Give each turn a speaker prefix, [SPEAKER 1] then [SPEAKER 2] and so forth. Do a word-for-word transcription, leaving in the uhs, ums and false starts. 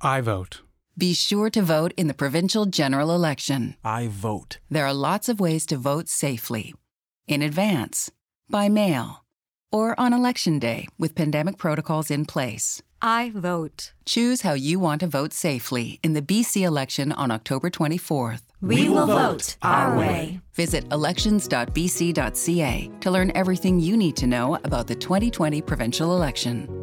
[SPEAKER 1] I vote.
[SPEAKER 2] Be sure to vote in the provincial general election.
[SPEAKER 3] I vote.
[SPEAKER 2] There are lots of ways to vote safely. In advance, by mail, or on election day with pandemic protocols in place.
[SPEAKER 4] I vote.
[SPEAKER 2] Choose how you want to vote safely in the B C election on October twenty-fourth.
[SPEAKER 4] We will vote our way.
[SPEAKER 2] Visit elections dot b c dot c a to learn everything you need to know about the twenty twenty provincial election.